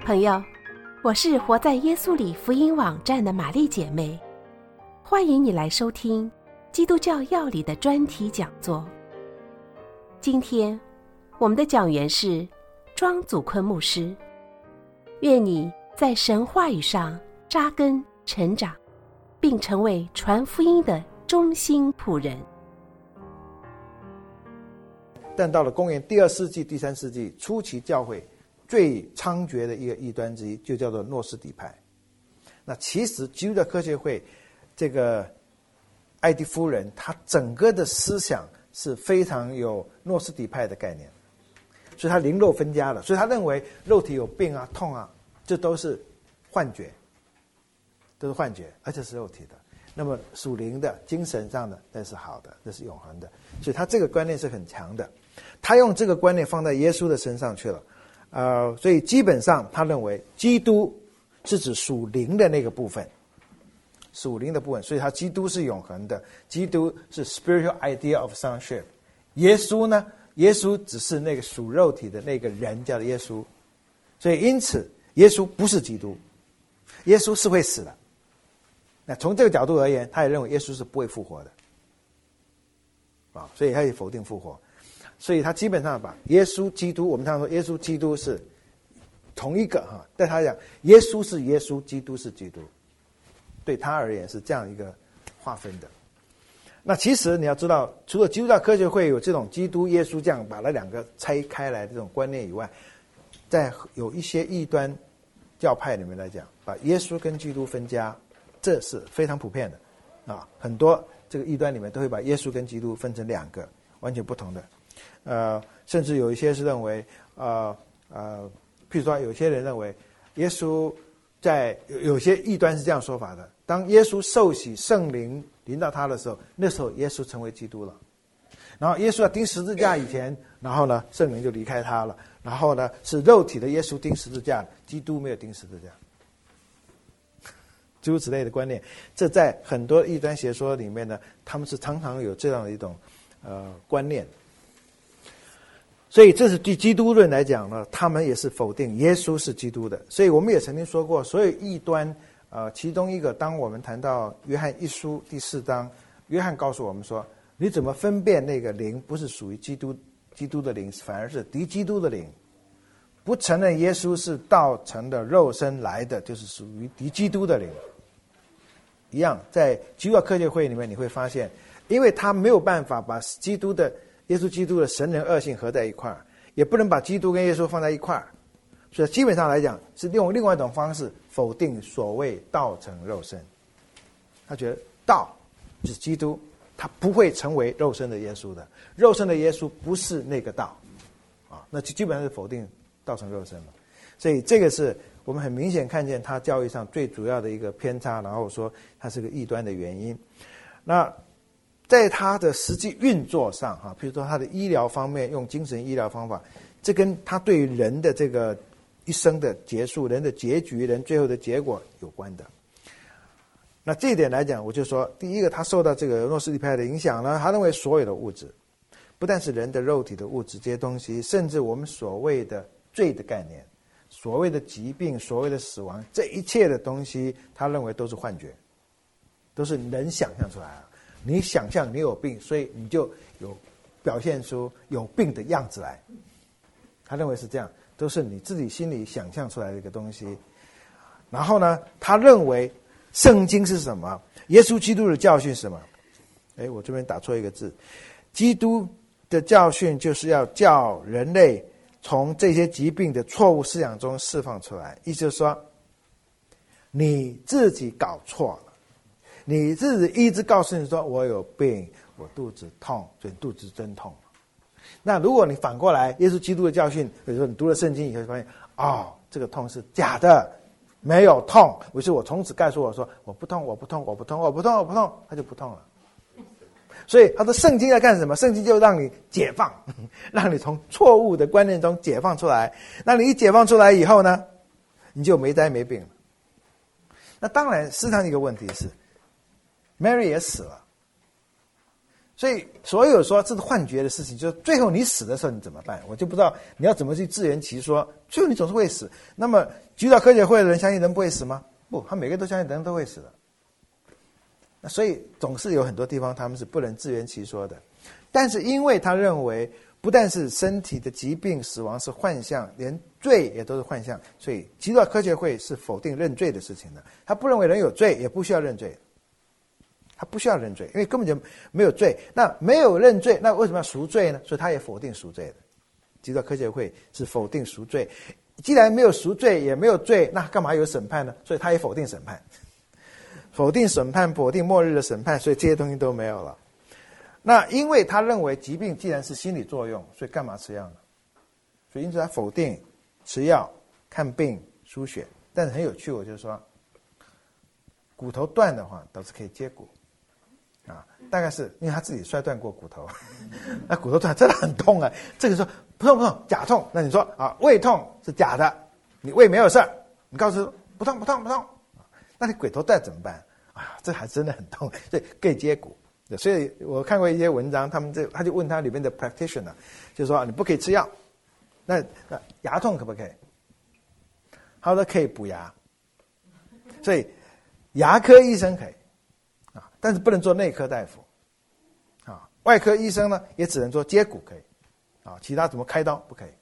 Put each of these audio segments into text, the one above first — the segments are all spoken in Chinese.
朋友，我是活在耶稣里福音网站的玛丽姐妹，欢迎你来收听基督教要理的专题讲座。今天我们的讲员是庄祖坤牧师，愿你在神话语上扎根成长，并成为传福音的忠心仆人。 但到了公元第2世纪、第3世纪初期，教会最猖獗的一个异端之一就叫做诺斯底派。那其实基督教科学会这个艾迪夫人，她整个的思想是非常有诺斯底派的概念，所以她灵肉分家了。所以她认为肉体有病啊、痛啊，这都是幻觉，而且是肉体的。那么属灵的、精神上的，那是好的，那是永恒的。所以他这个观念是很强的，他用这个观念放在耶稣的身上去了。所以基本上他认为基督是指属灵的那个部分，属灵的部分，所以他基督是永恒的，基督是 spiritual idea of sonship。耶稣呢？耶稣只是那个属肉体的那个人，叫做耶稣。所以因此，耶稣不是基督，耶稣是会死的。那从这个角度而言，他也认为耶稣是不会复活的，所以他也否定复活。所以他基本上把耶稣基督，我们常说耶稣基督是同一个对他讲，耶稣是耶稣，基督是基督，对他而言是这样一个划分的。那其实你要知道，除了基督教科学会有这种基督耶稣这样把那两个拆开来的这种观念以外，在有一些异端教派里面来讲，把耶稣跟基督分家，这是非常普遍的很多这个异端里面都会把耶稣跟基督分成两个完全不同的。甚至有一些是认为譬如说有些人认为耶稣在有些异端是这样说法的，当耶稣受洗圣灵临到他的时候，那时候耶稣成为基督了。然后耶稣要钉十字架以前，然后呢圣灵就离开他了，然后呢是肉体的耶稣钉十字架，基督没有钉十字架，诸如此类的观念。这在很多异端邪说里面呢，他们是常常有这样的一种观念。所以这是对基督论来讲呢，他们也是否定耶稣是基督的。所以我们也曾经说过，所有异端其中一个，当我们谈到约翰一书第4章，约翰告诉我们说，你怎么分辨那个灵不是属于基督的灵，反而是敌基督的灵？不承认耶稣是道成的肉身来的，就是属于敌基督的灵。一样，在基督教科学会里面你会发现，因为他没有办法把耶稣基督的神人二性合在一块儿，也不能把基督跟耶稣放在一块儿，所以基本上来讲是用另外一种方式否定所谓道成肉身。他觉得道就是基督，他不会成为肉身的耶稣的，肉身的耶稣不是那个道那基本上是否定道成肉身了。所以这个是我们很明显看见他教义上最主要的一个偏差，然后说他是个异端的原因。那在他的实际运作上比如说他的医疗方面用精神医疗方法，这跟他对于人的这个一生的结束、人的结局、人最后的结果有关的。那这一点来讲，我就说第一个，他受到这个诺斯底派的影响呢，他认为所有的物质，不但是人的肉体的物质这些东西，甚至我们所谓的罪的概念，所谓的疾病、所谓的死亡，这一切的东西他认为都是幻觉，都是人想象出来的。你想象你有病，所以你就有表现出有病的样子来，他认为是这样，都是你自己心里想象出来的一个东西。然后呢，他认为圣经是什么，耶稣基督的教训是什么。我这边打错一个字，基督的教训就是要叫人类从这些疾病的错误思想中释放出来。意思就是说，你自己搞错了，你自己一直告诉你说我有病，我肚子痛，所以肚子真痛。那如果你反过来，耶稣基督的教训，比如说你读了圣经以后发现这个痛是假的，没有痛，于是我从此告诉我说我不痛，我不痛，我不痛，我不痛，我不痛，他就不痛了。所以他的圣经在干什么？圣经就让你解放，让你从错误的观念中解放出来。那你一解放出来以后呢，你就没灾没病了。那当然事实上一个问题是 Mary 也死了， 所以所有说这是幻觉的事情，就是最后你死的时候你怎么办？我就不知道你要怎么去自圆其说。最后你总是会死。那么基督教科学会的人相信人不会死吗？不，他每个都相信人都会死的。那所以总是有很多地方他们是不能自圆其说的。但是因为他认为不但是身体的疾病死亡是幻象，连罪也都是幻象，所以基督教科学会是否定认罪的事情的。他不认为人有罪，也不需要认罪。他不需要认罪，因为根本就没有罪。那没有认罪，那为什么要赎罪呢？所以他也否定赎罪的。基督教科学会是否定赎罪。既然没有赎罪，也没有罪，那干嘛有审判呢？所以他也否定审判，否定审判，否定末日的审判，所以这些东西都没有了。那因为他认为疾病既然是心理作用，所以干嘛吃药呢？所以因此他否定吃药、看病、输血。但是很有趣，我就说，骨头断的话倒是可以接骨。大概是因为他自己摔断过骨头，那骨头断真的很痛啊。这个时候不痛不痛，假痛。那你说胃痛是假的，你胃没有事儿，你告诉不痛不痛不痛，那你骨头断怎么办？这还真的很痛，所以可以接骨。所以我看过一些文章，他就问他里面的 practitioner， 就说你不可以吃药，那牙痛可不可以？他说可以补牙，所以牙科医生可以。但是不能做内科大夫，外科医生呢也只能做接骨可以，其他怎么开刀不可以，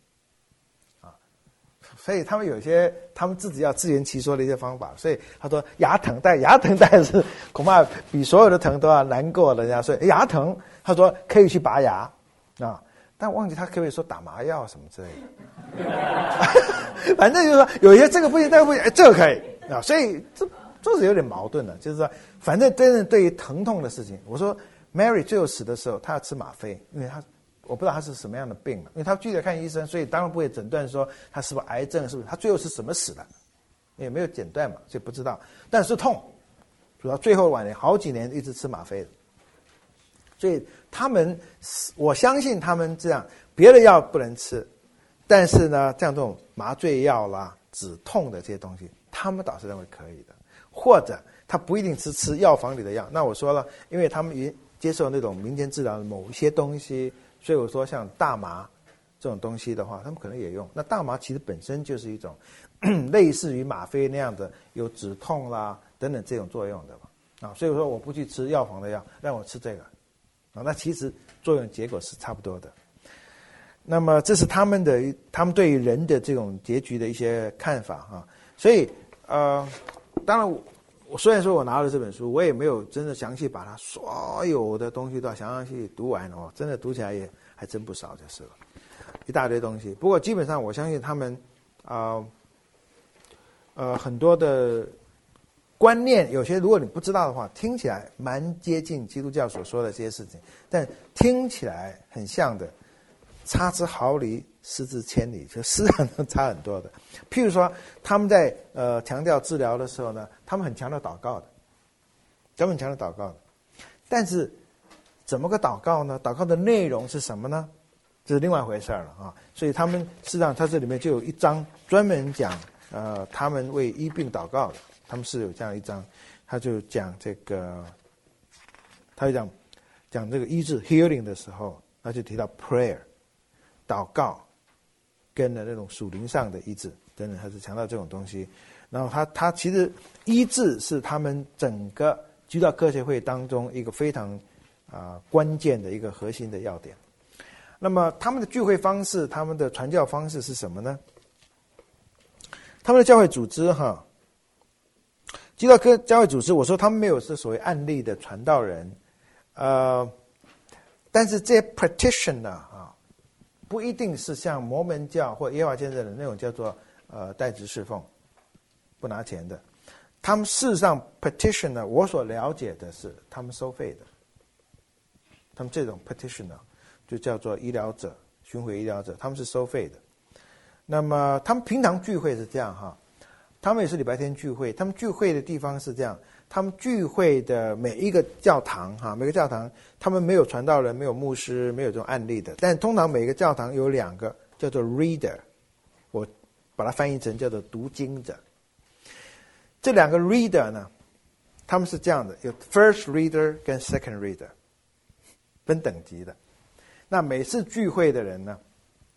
所以他们有一些他们自己要自圆其说的一些方法。所以他说牙疼，但牙疼但是恐怕比所有的疼都要难过人家。所以牙疼，他说可以去拔牙但忘记他可不可以说打麻药什么之类的，反正就是说有一些这个不行，那个不行，这个可以所以这是有点矛盾的，就是说，反正真正对于疼痛的事情，我说 Mary 最后死的时候，她要吃吗啡，因为我不知道她是什么样的病因为她拒绝看医生，所以当然不会诊断说她是不是癌症，是不是她最后是什么死的，也没有诊断嘛，所以不知道。但是痛，主要最后晚年好几年一直吃吗啡的，所以我相信他们这样，别的药不能吃，但是呢，像这种麻醉药啦、止痛的这些东西，他们倒是认为可以的。或者他不一定吃药房里的药，那我说了，因为他们接受那种民间治疗的某一些东西，所以我说像大麻这种东西的话，他们可能也用。那大麻其实本身就是一种类似于吗啡那样的有止痛啦等等这种作用的嘛所以我说我不去吃药房的药，让我吃这个那其实作用结果是差不多的。那么这是他们对于人的这种结局的一些看法所以当然我虽然说我拿了这本书，我也没有真的详细把它所有的东西都要详细读完真的读起来也还真不少就是了，一大堆东西。不过基本上我相信他们很多的观念，有些如果你不知道的话，听起来蛮接近基督教所说的这些事情，但听起来很像的，差之毫厘，失之千里，就实际上差很多的。譬如说，他们在强调治疗的时候呢，他们很强调祷告的，他们很强调祷告的。但是怎么个祷告呢？祷告的内容是什么呢？这是另外一回事了所以他们事实上，他这里面就有一章专门讲他们为医病祷告的，他们是有这样一章，他就讲这个，他就讲这个医治 healing 的时候，他就提到 prayer。祷告跟那种属灵上的医治等等，他是强调这种东西。然后他其实医治是他们整个基督教科学会当中一个非常关键的一个核心的要点。那么他们的聚会方式，他们的传教方式是什么呢？他们的教会组织基督教教会组织，我说他们没有是所谓案例的传道人，但是这些 practitioner不一定是像摩门教或耶和华见证人那种叫做代职侍奉，不拿钱的。他们事实上 petitioner， 我所了解的是他们收费的。他们这种 petitioner 就叫做医疗者、巡回医疗者，他们是收费的。那么他们平常聚会是这样他们也是礼拜天聚会，他们聚会的地方是这样，他们聚会的每一个教堂每个教堂他们没有传道人，没有牧师，没有这种案例的，但通常每个教堂有2个叫做 reader， 我把它翻译成叫做读经者。这2个 reader 呢，他们是这样的，有 first reader 跟 second reader。 分等级的。那每次聚会的人呢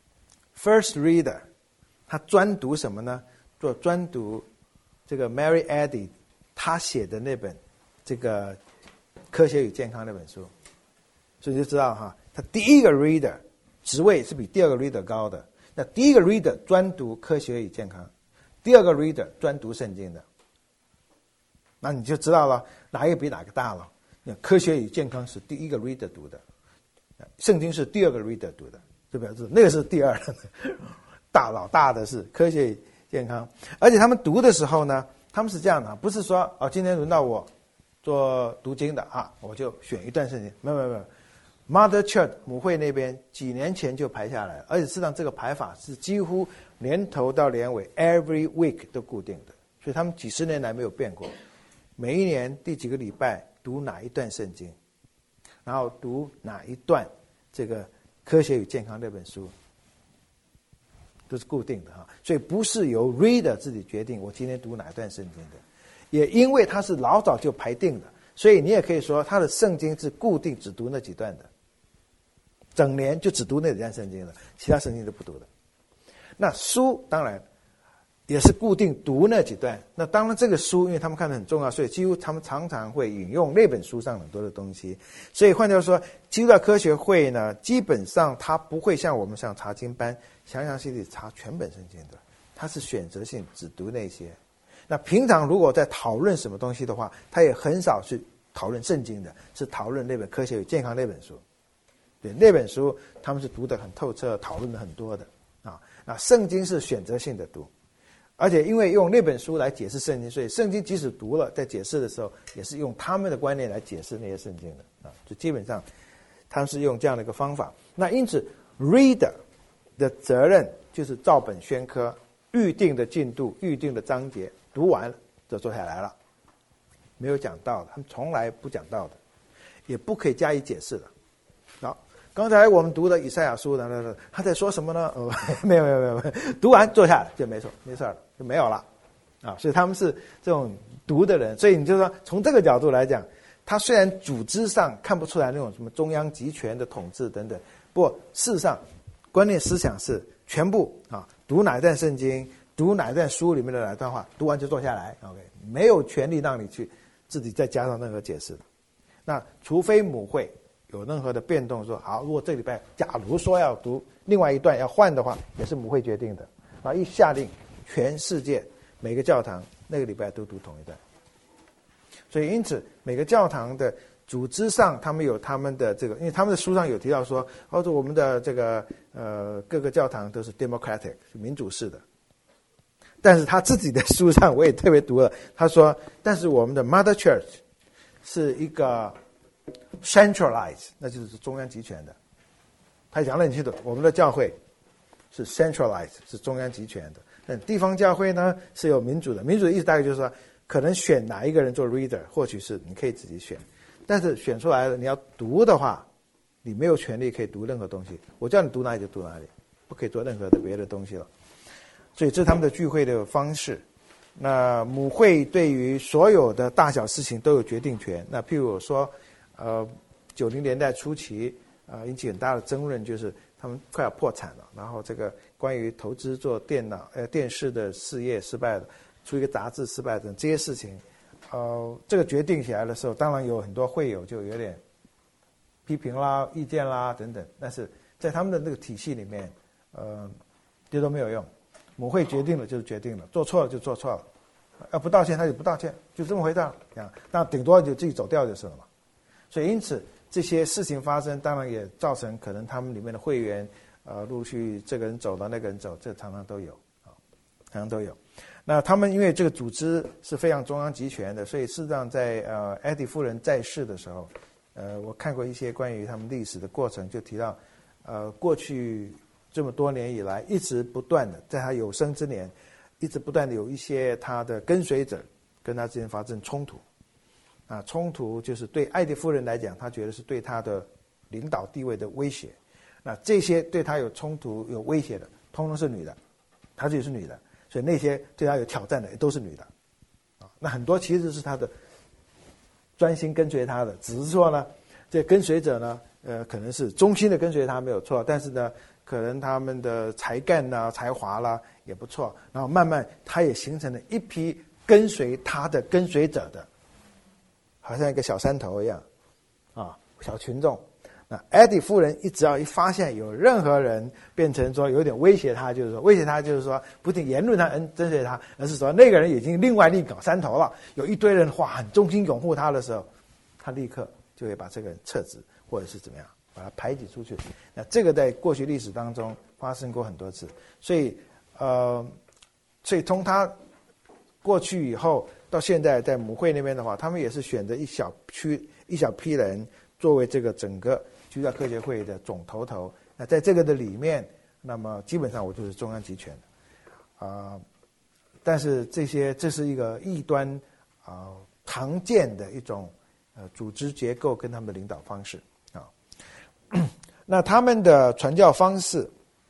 ，First Reader， 他专读什么呢？专读这个 Mary Eddy 他写的那本这个科学与健康那本书，所以就知道哈，他第一个 reader 职位是比第二个 reader 高的。那第一个 reader 专读科学与健康，第二个 reader 专读圣经的。那你就知道了哪一个比哪个大了。科学与健康是第一个 reader 读的，圣经是第二个 reader 读的，就表示那个是第二老大的是科学与健康。而且他们读的时候呢，他们是这样的，不是说今天轮到我做读经的我就选一段圣经，没有。Mother Church 母会那边几年前就排下来了，而且事实上这个排法是几乎年头到年尾 every week 都固定的，所以他们几十年来没有变过。每一年第几个礼拜读哪一段圣经，然后读哪一段这个科学与健康这本书，都是固定的所以不是由 reader 自己决定我今天读哪一段圣经的，也因为它是老早就排定的，所以你也可以说他的圣经是固定只读那几段的，整年就只读那几段圣经的，其他圣经都不读的。那书当然也是固定读那几段，那当然这个书因为他们看得很重要，所以几乎他们常常会引用那本书上很多的东西。所以换句话说，基督教科学会呢，基本上它不会像我们像查经班详详细细查全本圣经的，它是选择性只读那些。那平常如果在讨论什么东西的话，他也很少去讨论圣经的，是讨论那本科学与健康那本书。对，那本书他们是读得很透彻，讨论的很多的那圣经是选择性的读，而且因为用那本书来解释圣经，所以圣经即使读了，在解释的时候也是用他们的观念来解释那些圣经的就基本上他们是用这样的一个方法。那因此 reader 的责任就是照本宣科，预定的进度、预定的章节读完了就坐下来了，没有讲道的，他们从来不讲道的，也不可以加以解释的。好，刚才我们读的以赛亚书呢，他在说什么呢？没有，读完坐下来就没事了，就没有了所以他们是这种读的人，所以你就说从这个角度来讲，他虽然组织上看不出来那种什么中央集权的统治等等，不过事实上观念思想是全部读哪一段圣经，读哪一段书里面的哪一段话，读完就坐下来 OK， 没有权利让你去自己再加上任何解释的。那除非母会有任何的变动，说好，如果这礼拜假如说要读另外一段要换的话，也是母会决定的一下令全世界每个教堂那个礼拜都读同一段。所以因此每个教堂的组织上他们有他们的这个，因为他们的书上有提到说我们的这个各个教堂都是 democratic 是民主式的，但是他自己的书上我也特别读了，他说但是我们的 Mother Church 是一个centralized， 那就是中央集权的。他讲得很清楚，我们的教会是 centralized， 是中央集权的。但地方教会呢是有民主的，民主的意思大概就是说，可能选哪一个人做 reader， 或许是你可以自己选，但是选出来了你要读的话，你没有权利可以读任何东西，我叫你读哪里就读哪里，不可以做任何的别的东西了。所以这是他们的聚会的方式。那母会对于所有的大小事情都有决定权。那譬如说90年代初期引起很大的争论，就是他们快要破产了，然后这个关于投资做电视的事业失败了，出一个杂志失败等这些事情这个决定起来的时候，当然有很多会友就有点批评啦、意见啦等等，但是在他们的那个体系里面这都没有用，母会决定了就是决定了，做错了就做错了，要不道歉他就不道歉，就这么回事那顶多就自己走掉就是了嘛。所以因此这些事情发生，当然也造成可能他们里面的会员陆续这个人走了那个人走，这常常都有常常都有。那他们因为这个组织是非常中央集权的，所以事实上在艾迪夫人在世的时候我看过一些关于他们历史的过程，就提到过去这么多年以来一直不断的在他有生之年一直不断的有一些他的跟随者跟他之间发生冲突冲突就是对艾迪夫人来讲，他觉得是对他的领导地位的威胁。那这些对他有冲突有威胁的通通是女的，他自己是女的，所以那些对他有挑战的也都是女的那很多其实是他的专心跟随他的，只是说呢这跟随者呢可能是忠心的跟随他没有错，但是呢，可能他们的才干啦、才华啦也不错，然后慢慢他也形成了一批跟随他的跟随者的，好像一个小山头一样，啊，小群众。那艾迪夫人只要一发现有任何人变成说有点威胁他，就是说不仅言论他跟随他，而是说那个人已经另外另搞山头了，有一堆人很忠心拥护他的时候，他立刻就会把这个人撤职，或者是怎么样把他排挤出去。那这个在过去历史当中发生过很多次，所以从他过去以后到现在在母会那边的话，他们也是选择一小批人作为这个整个基督教科学会的总头。那在这个的里面，那么基本上我就是中央集权但是这是一个异端常见的一种组织结构跟他们的领导方式那他们的传教方式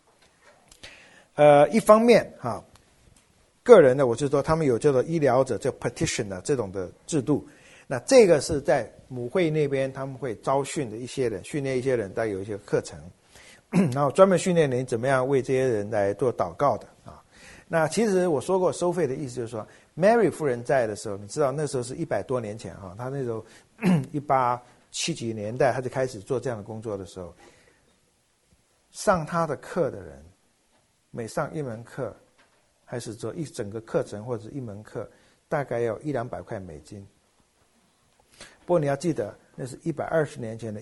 一方面个人呢，我就说他们有叫做医疗者叫 practitioner 这种的制度。那这个是在母会那边他们会招训的一些人，训练一些人，带有一些课程，然后专门训练人怎么样为这些人来做祷告的那其实我说过收费的意思就是说 Mary 夫人在的时候，你知道那时候是100多年前她那时候1870几年代他就开始做这样的工作的时候，上他的课的人每上一门课还是做一整个课程或者一门课大概要100-200块美金。不过你要记得那是120年前的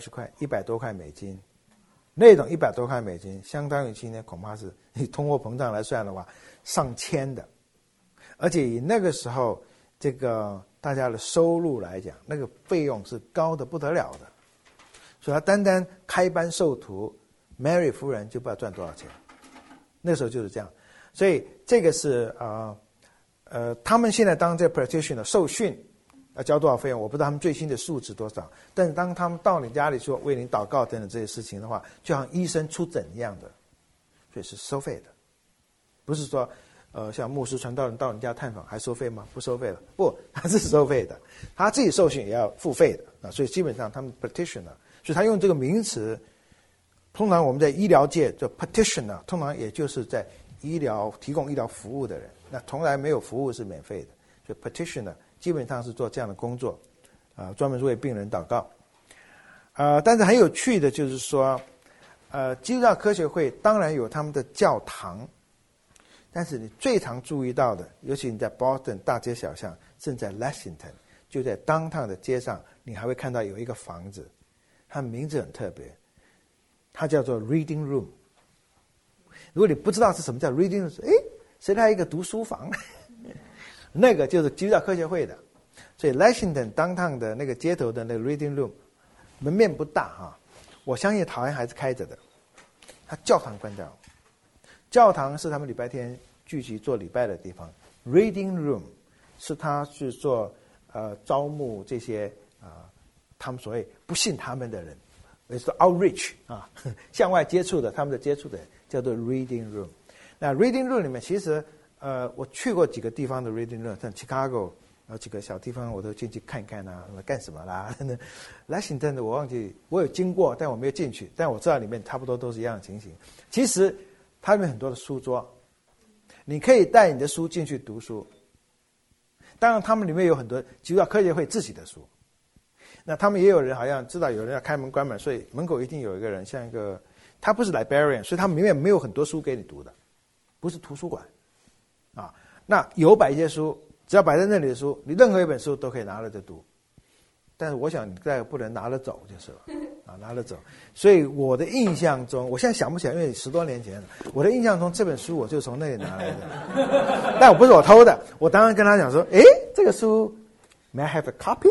100多块美金，那种100多块美金相当于今天恐怕是以通货膨胀来算的话上千的，而且以那个时候这个大家的收入来讲，那个费用是高的不得了的，所以他单单开班授徒 Mary 夫人就不知道赚多少钱，那时候就是这样。所以这个是他们现在当这个 practitioner 受训要交多少费用我不知道他们最新的数值多少，但是当他们到你家里说为你祷告等等这些事情的话，就像医生出诊一样的，所以是收费的。不是说像牧师传道人到你家探访还收费吗？不收费了，不，他是收费的，他自己受训也要付费的所以基本上他们 practitioner， 所以他用这个名词，通常我们在医疗界叫 practitioner， 通常也就是在提供医疗服务的人，那从来没有服务是免费的，所以 practitioner 基本上是做这样的工作专门是为病人祷告但是很有趣的就是说基督教科学会当然有他们的教堂，但是你最常注意到的，尤其你在 Boston 大街小巷，甚至在 Lexington 就在 downtown 的街上，你还会看到有一个房子，它名字很特别，它叫做 Reading Room。如果你不知道是什么叫 Reading Room， 谁来一个读书房那个就是基督教科学会的。所以 Lexington downtown 的那个街头的那个 Reading Room 门面不大我相信好像还是开着的，它教堂关掉，教堂是他们礼拜天聚集做礼拜的地方， Reading Room 是他去做招募这些他们所谓不信他们的人，也是 outreach 向外接触的，他们的接触的人叫做 Reading Room。 那 Reading Room 里面其实我去过几个地方的 Reading Room， 像 Chicago几个小地方我都进去看看干什么啦Lexington 的我忘记，我有经过但我没有进去，但我知道里面差不多都是一样的情形。其实它里面很多的书桌，你可以带你的书进去读书，当然他们里面有很多基督教科学会自己的书，那他们也有人好像知道有人要开门关门，所以门口一定有一个人，像一个他不是 librarian， 所以他们里面没有很多书给你读的，不是图书馆那有摆一些书，只要摆在那里的书，你任何一本书都可以拿了就读，但是我想你再不能拿了走就是了拿了走。所以我的印象中，我现在想不起来，因为10多年前了，我的印象中这本书我就从那里拿来的但我不是我偷的，我当然跟他讲说这个书 May I have a copy？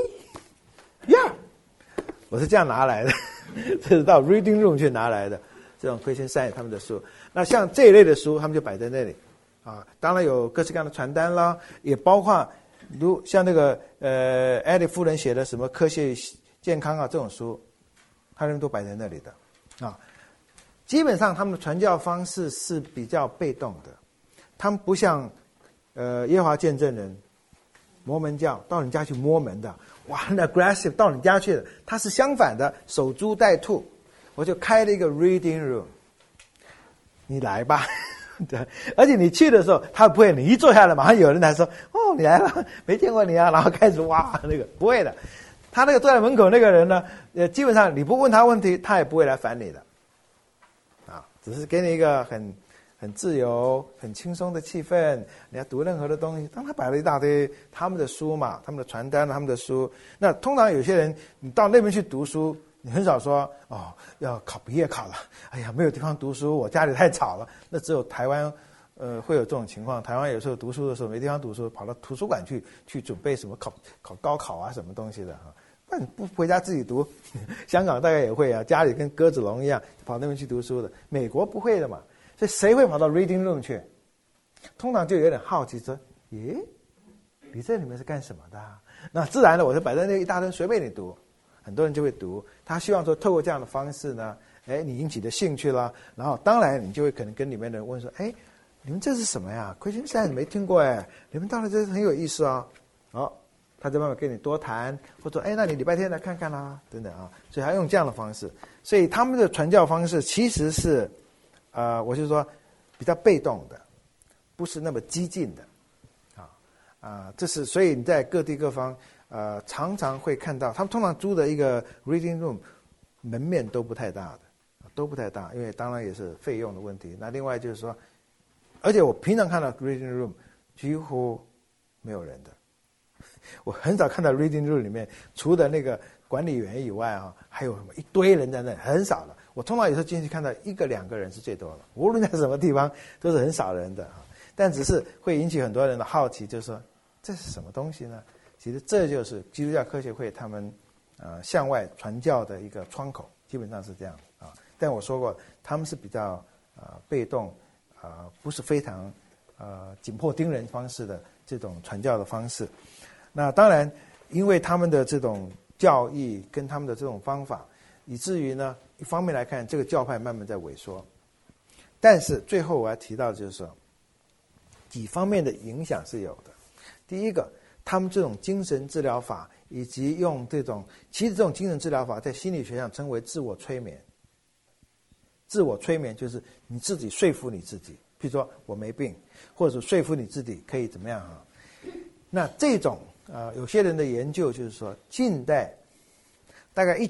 Yeah， 我是这样拿来的这是到 Reading Room 去拿来的，这种Christian Science他们的书。那像这一类的书他们就摆在那里当然有各式各样的传单啦，也包括像那个艾利夫人写的什么科学健康这种书，他们都摆在那里的基本上他们的传教方式是比较被动的，他们不像耶和华见证人摩门教到你家去摸门的，哇，很 aggressive 到你家去的。他是相反的，守株待兔。我就开了一个 reading room， 你来吧。对，而且你去的时候，他不会，你一坐下来，马上有人来说，哦，你来了，没见过你啊，然后开始哇，那个不会的。他那个坐在门口那个人呢，基本上你不问他问题，他也不会来烦你的，啊，只是给你一个很自由、很轻松的气氛。你要读任何的东西，当他摆了一大堆他们的书嘛，他们的传单、他们的书。那通常有些人，你到那边去读书，你很少说哦，要考毕业考了，哎呀，没有地方读书，我家里太吵了。那只有台湾，会有这种情况。台湾有时候读书的时候没地方读书，跑到图书馆去准备什么考高考啊，什么东西的哈。那你不回家自己读，香港大概也会啊，家里跟鸽子笼一样，跑那边去读书的。美国不会的嘛，所以谁会跑到 reading room 去？通常就有点好奇说，耶，你这里面是干什么的啊？那自然的，我就摆在那一大堆，随便你读。很多人就会读，他希望说透过这样的方式呢，你引起的兴趣啦，然后当然你就会可能跟里面的人问说，你们这是什么呀？Christian Science没听过你们到底这是很有意思啊。他就慢慢跟你多谈，或者那你礼拜天来看看啦，等等啊。所以他用这样的方式，所以他们的传教方式其实是，我就说比较被动的，不是那么激进的，这是所以你在各地各方，常常会看到他们通常租的一个 reading room， 门面都不太大的，都不太大，因为当然也是费用的问题。那另外就是说，而且我平常看到 reading room 几乎没有人的。我很少看到 reading room 里面除了那个管理员以外还有什么一堆人在那，很少了。我通常有时候进去看到1个2个人是最多的，无论在什么地方都是很少人的但只是会引起很多人的好奇，就是说这是什么东西呢？其实这就是基督教科学会他们向外传教的一个窗口，基本上是这样但我说过，他们是比较被动不是非常紧迫盯人方式的这种传教的方式。那当然，因为他们的这种教义跟他们的这种方法，以至于呢，一方面来看，这个教派慢慢在萎缩。但是最后我要提到的就是说，几方面的影响是有的。第一个，他们这种精神治疗法，以及用其实这种精神治疗法在心理学上称为自我催眠。自我催眠就是你自己说服你自己，比如说我没病，或者说服你自己可以怎么样那这种有些人的研究就是说，近代大概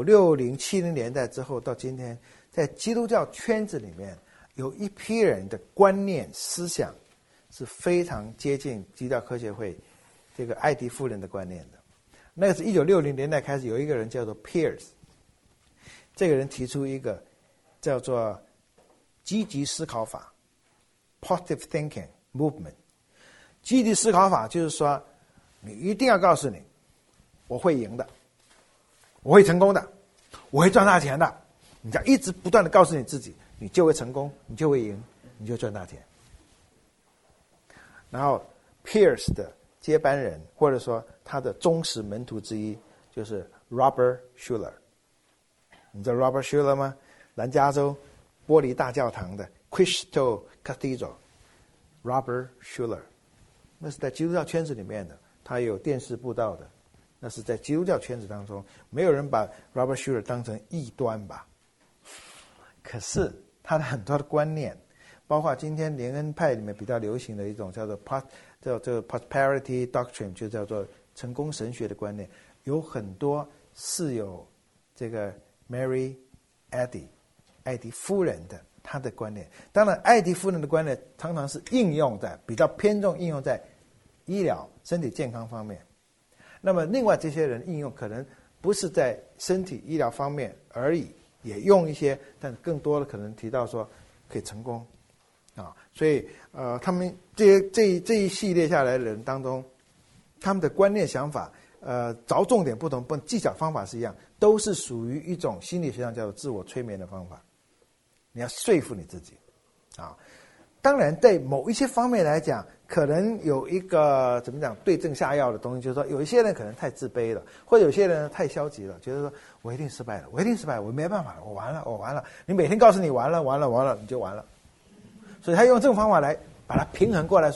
1960、70年代之后到今天，在基督教圈子里面，有一批人的观念思想是非常接近基督教科学会这个艾迪夫人的观念的。那个是1960年代开始，有一个人叫做 Peirce， 这个人提出一个叫做积极思考法 （Positive Thinking Movement）。积极思考法就是说，你一定要告诉你，我会赢的，我会成功的，我会赚大钱的。你只要一直不断的告诉你自己，你就会成功，你就会赢，你就赚大钱。然后 Peirce 的接班人，或者说他的忠实门徒之一，就是 Robert Schuller。你知道 Robert Schuller 吗？南加州玻璃大教堂的 Crystal Cathedral。Robert Schuller， 那是在基督教圈子里面的，他有电视布道的，那是在基督教圈子当中，没有人把 Robert Schuller 当成异端吧？可是他的很多的观念，包括今天联恩派里面比较流行的一种叫做 prosperity doctrine， 就叫做成功神学的观念，有很多是有这个 Mary Eddy 艾迪夫人的她的观念。当然艾迪夫人的观念常常是应用在比较偏重应用在医疗身体健康方面，那么另外这些人应用可能不是在身体医疗方面而已，也用一些，但更多的可能提到说可以成功所以他们这一系列下来的人当中，他们的观念想法着重点不同，不技巧方法是一样，都是属于一种心理学上叫做自我催眠的方法。你要说服你自己当然在某一些方面来讲，可能有一个怎么讲对症下药的东西，就是说有一些人可能太自卑了，或者有些人太消极了，觉得说我一定失败了，我一定失败了，我没办法了，我完了。你每天告诉你完了，你就完了。所以他用这种方法来把它平衡过来，说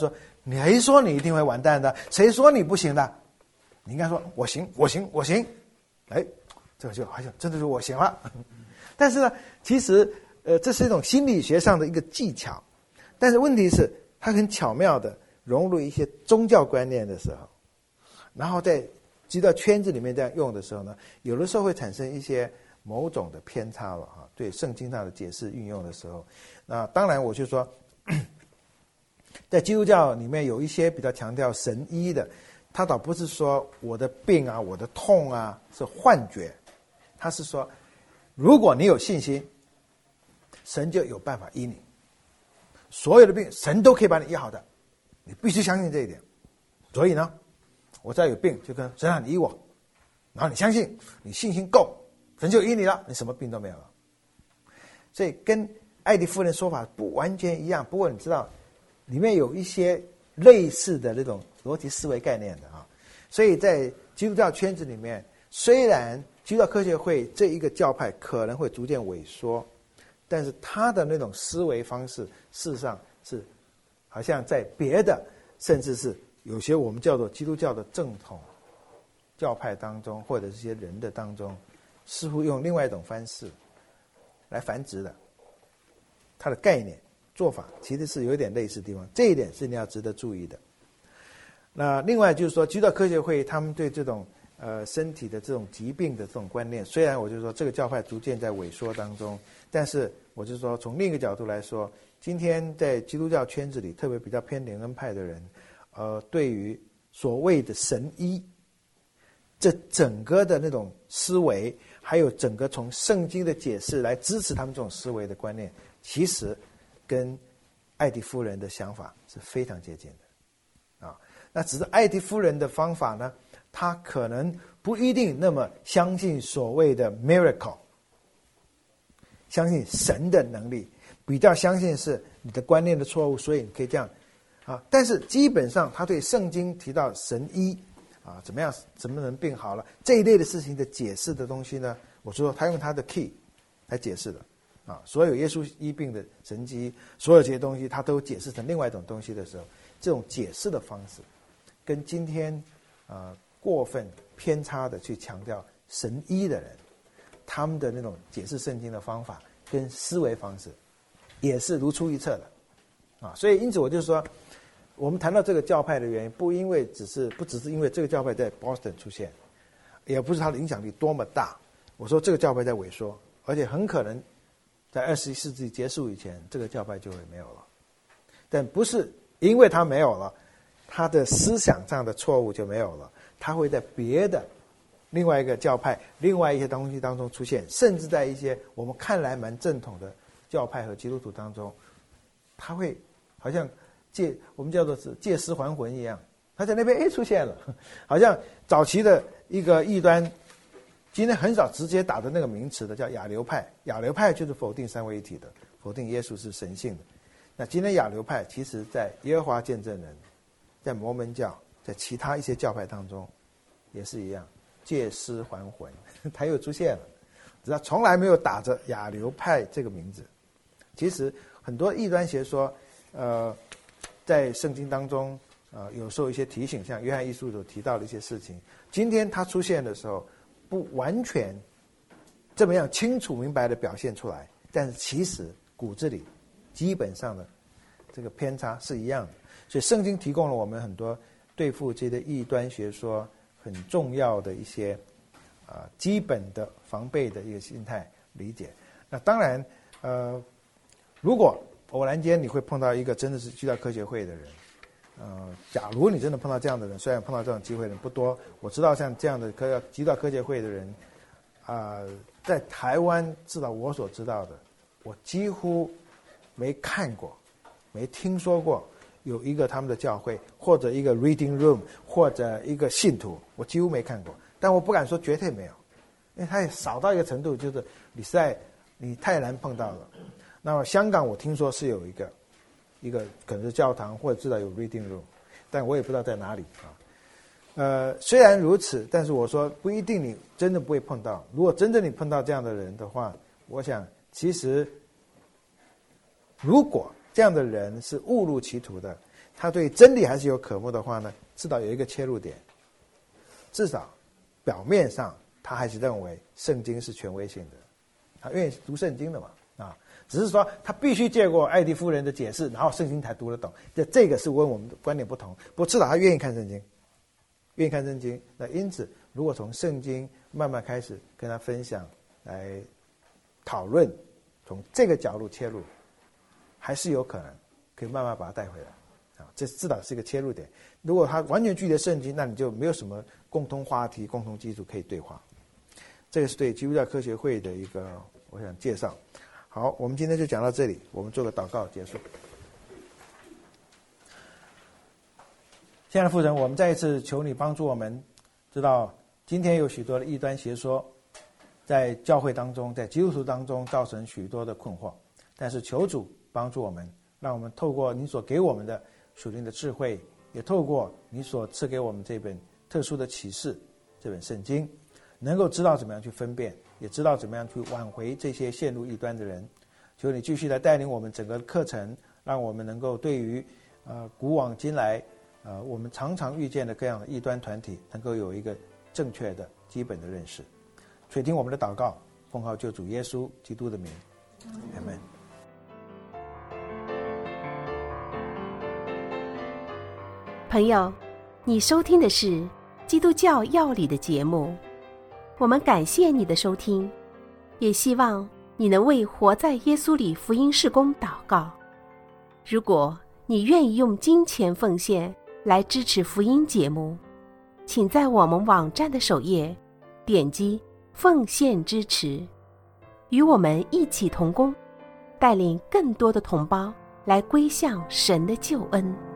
谁说你一定会完蛋的？谁说你不行的？你应该说我行，我行，我行。哎，这个就好像真的是我行了。但是呢，其实这是一种心理学上的一个技巧，但是问题是它很巧妙的融入一些宗教观念的时候，然后在基督教圈子里面这样用的时候呢，有的时候会产生一些某种的偏差了哈。对圣经上的解释运用的时候，那当然我就说，在基督教里面有一些比较强调神医的，他倒不是说我的病啊、我的痛啊是幻觉，他是说，如果你有信心，神就有办法医你。所有的病，神都可以把你医好的，你必须相信这一点。所以呢，我只要有病，就跟神啊，你医我，然后你相信，你信心够，神就医你了，你什么病都没有了。所以跟爱迪夫人说法不完全一样，不过你知道，里面有一些类似的那种逻辑思维概念的啊。所以在基督教圈子里面，虽然基督教科学会这一个教派可能会逐渐萎缩，但是他的那种思维方式，事实上是好像在别的，甚至是有些我们叫做基督教的正统教派当中，或者是一些人的当中，似乎用另外一种方式来繁殖的。它的概念做法其实是有点类似的地方，这一点是你要值得注意的。那另外就是说，基督教科学会他们对这种身体的这种疾病的这种观念，虽然我就说这个教派逐渐在萎缩当中，但是我就说从另一个角度来说，今天在基督教圈子里，特别比较偏灵恩派的人，对于所谓的神医，这整个的那种思维，还有整个从圣经的解释来支持他们这种思维的观念，其实跟爱迪夫人的想法是非常接近的啊。那只是爱迪夫人的方法呢，他可能不一定那么相信所谓的 miracle， 相信神的能力，比较相信是你的观念的错误，所以你可以这样啊。但是基本上他对圣经提到神医啊，怎么样什么人病好了这一类的事情的解释的东西呢，我说他用他的 key 来解释的啊。所有耶稣医病的神迹，所有这些东西他都解释成另外一种东西的时候，这种解释的方式跟今天过分偏差的去强调神医的人，他们的那种解释圣经的方法跟思维方式也是如出一辙的啊。所以因此我就说，我们谈到这个教派的原因，不只是因为这个教派在 Boston 出现，也不是它的影响力多么大。我说这个教派在萎缩，而且很可能在21世纪结束以前，这个教派就会没有了。但不是因为它没有了，它的思想上的错误就没有了，它会在别的另外一个教派、另外一些东西当中出现，甚至在一些我们看来蛮正统的教派和基督徒当中，它会好像我们叫做是借尸还魂一样，它在那边出现了，好像早期的一个异端，今天很少直接打的那个名词的叫亚流派，亚流派就是否定三位一体的，否定耶稣是神性的。那今天亚流派其实在耶和华见证人，在摩门教，在其他一些教派当中也是一样，借尸还魂，它又出现了，只是从来没有打着亚流派这个名字。其实很多异端邪说在圣经当中有时候一些提醒，像约翰一书所提到的一些事情，今天它出现的时候不完全这么样清楚明白的表现出来，但是其实骨子里基本上的这个偏差是一样的。所以圣经提供了我们很多对付这些异端学说很重要的一些基本的防备的一个心态理解。那当然如果偶然间你会碰到一个真的是基督教科学会的人，假如你真的碰到这样的人，虽然碰到这种机会的人不多，我知道像这样的基督教科学会的人在台湾至少我所知道的，我几乎没看过没听说过有一个他们的教会或者一个 reading room 或者一个信徒，我几乎没看过。但我不敢说绝对没有，因为它也少到一个程度，就是你太难碰到了。那么香港我听说是有一个可能是教堂，或者知道有 reading room， 但我也不知道在哪里虽然如此，但是我说不一定你真的不会碰到。如果真的你碰到这样的人的话，我想其实如果这样的人是误入歧途的， 他对真理还是有渴慕的话呢，至少有一个切入点，至少表面上他还是认为圣经是权威性的，他愿意读圣经的嘛只是说他必须借过艾迪夫人的解释，然后圣经才读得懂。这个是跟我们的观点不同，不过至少他愿意看圣经，愿意看圣经。那因此，如果从圣经慢慢开始跟他分享，来讨论，从这个角度切入，还是有可能可以慢慢把他带回来这至少是一个切入点。如果他完全拒绝圣经，那你就没有什么共同话题、共同基础可以对话。这个是对基督教科学会的一个我想介绍。好，我们今天就讲到这里，我们做个祷告结束。亲爱的父神，我们再一次求你帮助我们，知道今天有许多的异端邪说在教会当中，在基督徒当中造成许多的困惑，但是求主帮助我们，让我们透过你所给我们的属灵的智慧，也透过你所赐给我们这本特殊的启示，这本圣经，能够知道怎么样去分辨，也知道怎么样去挽回这些陷入异端的人。求你继续来带领我们整个课程，让我们能够对于古往今来我们常常遇见的各样的异端团体，能够有一个正确的基本的认识。垂听我们的祷告，奉靠救主耶稣基督的名，阿们。 朋友，你收听的是基督教要理的节目，我们感谢你的收听，也希望你能为活在耶稣里福音事工祷告。如果你愿意用金钱奉献来支持福音节目，请在我们网站的首页点击奉献支持，与我们一起同工，带领更多的同胞来归向神的救恩。